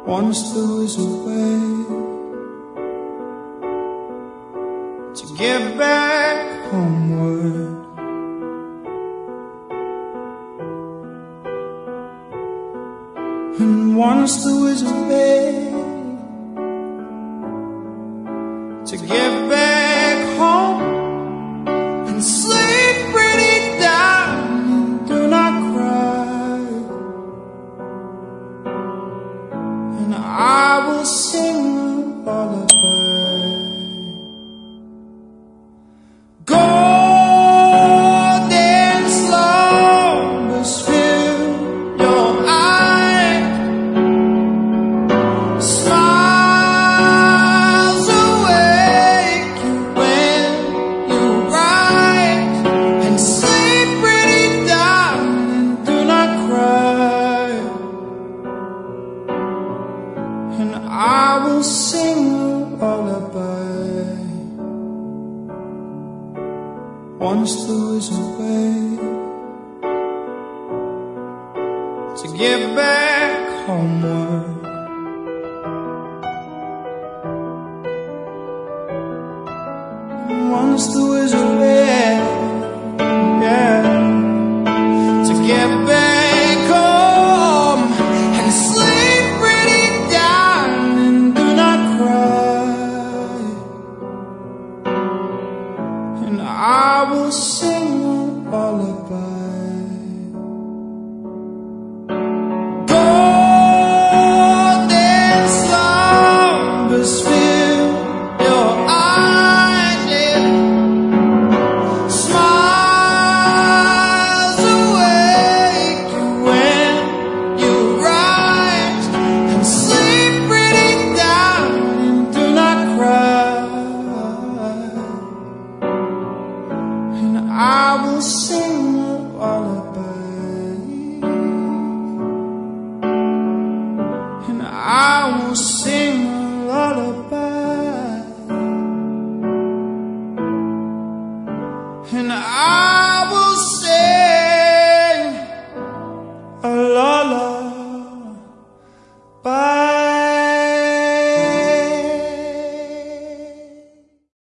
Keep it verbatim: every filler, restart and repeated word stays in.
Once there was a way to get back homeward. And once there was a way to get back home and sleep pretty down and do not cry. And I will sing a lullaby. Golden slumbers fill your eyes, smiles awake you when you rise, and sleep pretty down and do not cry. And I will sing a lullaby. Once there was a way to get back homeward. Once there was a way, yeah, to get back home and sleep pretty down and do not cry. And I will sing a lullaby.